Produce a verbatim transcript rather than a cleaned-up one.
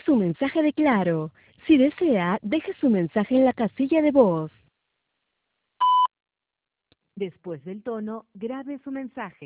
su mensaje de Claro. Si desea, deje su mensaje en la casilla de voz. Después del tono, grabe su mensaje.